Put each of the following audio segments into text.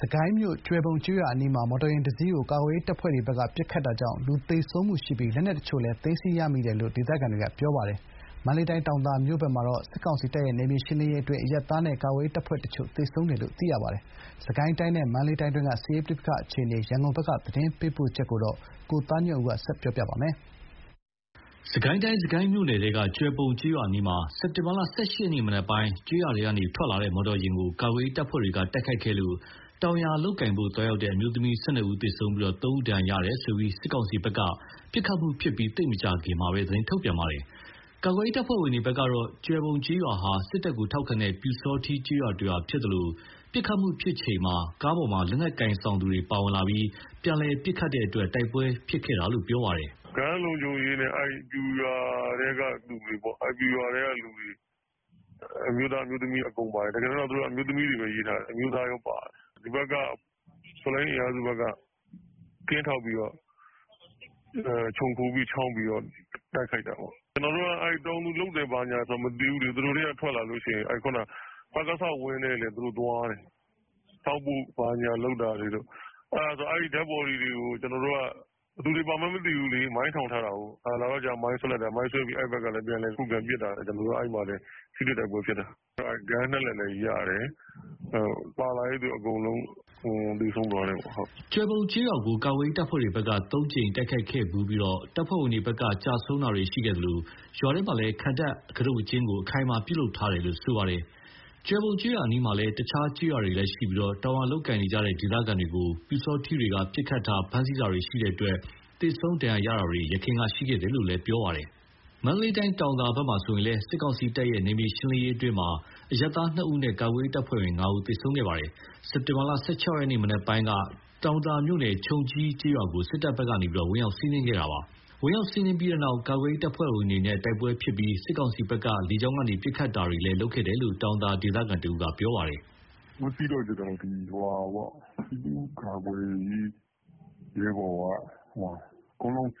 ကိုင်းမြို့ကျွဲပုံကျေးရွာအနီးမှာမော်တော်ယာဉ်တစ်စီးကိုကာကွယ်ရေးတပ်ဖွဲ့တွေဘက်ကပစ်ခတ်တာကြောင့်လူသေဆုံးမှုရှိပြီးလက်နက်တချို့လည်းသိမ်းဆည်းရမိတယ်လို့ဒေသခံတွေကပြောပါတယ်။မန္တလေးတိုင်းတောင်သာမြို့ဘက်မှာတော့စစ်ကောင်စီတပ်ရဲ့နယ်မြေရှင်းလင်းရေးအတွင်းအရပ်သားနဲ့ကာကွယ်ရေးတပ်ဖွဲ့တချို့သေဆုံးတယ်လို့သိရပါတယ်။စစ်ကိုင်းတိုင်းနဲ့မန္တလေးတိုင်းတွင်းကစစ်ရေးပဋိပက္ခအခြေအနေရန်ကုန်ဘက်ကသတင်းပေးပို့ချက်ကိုကိုသားညွန့်ဦးကဆက်ပြောပြပါမယ်။စစ်ကိုင်းတိုင်းစစ်ကိုင်းမြို့နယ်ထဲကကျွဲပုံကျေးရွာအနီးမှာစက်တင်ဘာလ 18 ရက်နေ့မနက်ပိုင်းကျေးရွာထဲကနေထွက်လာတဲ့မော်တော်ယာဉ်ကိုကာကွယ်ရေးတပ်ဖွဲ့တွေကတိုက်ခိုက်ခဲ့လို့တောင်ယာလုပ်ကင်ဖို့သွားရောက်တဲ့အမျိုးသမီး 12 ဦးသေဆုံးပြီး 3 ဦးဒဏ်ရာရတယ်လို့စစ်ကောင်စီဘက်ကပစ်ခတ်မှုဖြစ်ပြီးသိပ်မကြာခင်မှာပဲသတင်းထုတ်ပြန်ပါတယ်။ကာကွယ်ရေးတပ်ဖွဲ့ဝင်တွေဘက်ကတော့ကျွဲပုံကျေးရွာဟာစစ်တပ်ကိုထောက်ခံတဲ့ပျူစောထီးကျေးရွာတရွာဖြစ်သလိုပစ်ခတ်မှုဖြစ်ချိန်မှာကားပေါ်မှာလက်နက်ကိုင်ဆောင်သူတွေပါဝင်လာပြီးပြန်လည်ပစ်ခတ်တဲ့အတွက်တိုက်ပွဲဖြစ်ခဲ့တာလို့ပြောပါတယ်။ "ကမ်းလုံခြုံရေးနဲ့ပျူရွာထဲကလူတွေပေါ့ပျူရွာထဲကလူတွေအမျိုးသားအမျိုးသမီးအကုန်ပါတယ်တကယ်တော့သူတို့အမျိုးသမီးတွေပဲရေးထားတယ်အမျိုးသားရောပါတယ်ဒီဘက်ကတော်လှန်ရေးအင်အားစုဘက်ကကင်းထောက်ပြီးတော့ခြုံခိုပြီးချောင်းပြီးတော့တိုက်ခိုက်တာပေါ့ကျွန်တော်တို့ကတောင်သူလုပ်တယ်ဘာညာဆိုမသိဘူးလေသူတို့တွေကထွက်လာလို့ရှိရင်ခုနပကစဝင်းထဲလေသူတို့သွားတယ်ထောက်ဖို့ဘာညာလုပ်တာတွေတော့အဲ့ဓာတ်ပေါ်တွေကိုကျွန်တော်တို့ကဘယ်သူတွေပါမှမသိဘူးလေမိုင်းထောင်ထားတာကိုလာတော့ကြာမိုင်းဆွဲလိုက်တာမိုင်းဆွဲပြီးအဲ့ဘက်ကလည်းပြန်လဲခုခံပစ်တာကျွန်တော်တို့အဲ့မှာလည်းထိတဲ့တိုက်ပွဲဖြစ်တာဂန်းနဲ့လည်းရတယ်ပါလာရေးသူအကုန်လုံးသေဆုံးသွားတယ်ပေါ့ဟုတ်ကျွဲပုံကျေးရွာကိုကာကွယ်ရေးတပ်ဖွဲ့တွေဘက်က3 ကြိမ်တိုက်ခိုက်ခဲ့ဘူးပြီးတပ်ဖွဲ့ဝင်တွေဘက်ကကြာဆုံးတာတွေရှိခဲ့သလိုရွာထဲမှာလည်းခံတပ်ကတုတ်ကျင်းကိုအခိုင်အမာပြုလုပ်ထားတယ်လို့ဆိုပါတယ်။ကျွဲပုံကျေးရွာအနီးမှာလည်းတခြားကျေးရွာတွေလည်းရှိပြီးတောင်ယာလုပ်ကိုင်နေကြတဲ့ဒေသခံတွေကိုပျူစောထီးတွေကပစ်ခတ်တာဖမ်းဆီးတာတွေရှိတဲ့အတွက်သေဆုံးဒဏ်ရာရတာတွေယခင်ကရှိခဲ့တယ်လို့လည်းပြောပါတယ်။မန္တလေးတိုင်းတောင်သာဘက်မှာဆိုရင်လည်းစစ်ကောင်စီတပ်ရဲ့နယ်မြေရှင်းလင်းရေးအတွင်းအရပ်သား 2 ဦးနဲ့ကာကွယ်ရေးတပ်ဖွဲ့ဝင် 5 ဦးသေဆုံးခဲ့ပါတယ်။စက်တင်ဘာလ 16 ရက်နေ့မနက်ပိုင်းကတောင်သာမြို့နယ်ခြုံကြီးကျေးရွာကိုစစ်တပ်ဘက်ကဝင်ရောက်စီးနင်းခဲ့တာပါ။ဝင်ရောက်စီးနင်းပြီးတဲ့နောက်ကာကွယ်ရေးတပ်ဖွဲ့ဝင်တွေနဲ့တိုက်ပွဲဖြစ်ပြီးစစ်ကောင်စီဘက်ကလေကြောင်းကနေပစ်ခတ်တာတွေလည်းလုပ်ခဲ့တယ်လို့တောင်သာဒေသခံတဦးကပြောပါတယ်။"ဝစီတော့ကျတော့ဒီဟိုပေါ့ပြည်သူ့ကာကွယ်ရေးရဲဘော်ကအကုန်လုံး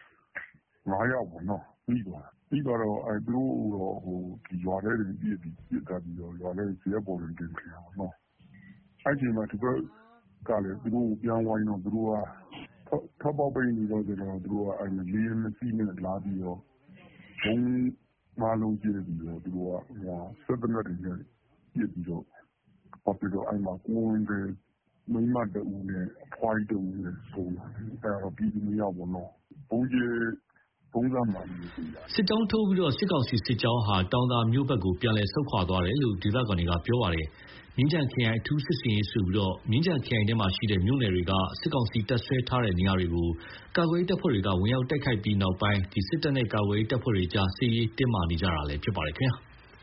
9 ယောက်ပေါ့နော်ပြီးသွားတော့သူတို့တော့ရွာထဲတွေပစ်တာပြီးတော့ရွာထဲဇရပ်ပေါ်တွေတင်ခဲ့တာပေါ့နော်အဲ့ဒီမှာဒီဘက်ကလည်းသူတို့ပြန်ဝိုင်းတော့သူတို့ကထောက်ပေါက်ပိတ်နေတော့သူတို့ကလေယာဉ်2 စီးနဲ့လာပြီးတော့ဘုံ5 လုံးကျဲပြီးတော့သူတို့ကစက်သေနတ်တွေနဲ့ပစ်ပြီးတော့ပြီးတော့အဲ့မှာကိုဝင်တဲ့မိန်းမတဦးနဲ့အဖွားကြီးတဦးနဲ့ဆုံးတာအဲ့တော့ပြည်သူ2 ယောက်ပေါ့နော်ဘုံကျဲပုံစံမှန်လို့သိရတယ်စစ်တောင်းထိုးပြီးစစ်ကောင်စီစစ်ကြောင်းဟာတောင်သာမြို့ဘက်ကိုပြန်လည်ဆုတ်ခွာသွားတယ်လို့ဒေသခံတွေကပြောပါတယ်။မြင်းခြံခရိုင်အထူးစစ်ဆင်ရေးဆိုပြီးမြင်းခြံခရိုင်ထဲမှာရှိတဲ့မြို့နယ်တွေကစစ်ကောင်စီတပ်စွဲထားတဲ့နေရာတွေကိုကာကွယ်ရေးတပ်ဖွဲ့တွေကဝင်ရောက်တိုက်ခိုက်ပြီးနောက်ပိုင်းစစ်တပ်နဲ့ကာကွယ်ရေးတပ်ဖွဲ့တွေကြားစစ်ရေးတင်းမာနေကြတာလည်းဖြစ်ပါတယ်ခင်ဗျာ။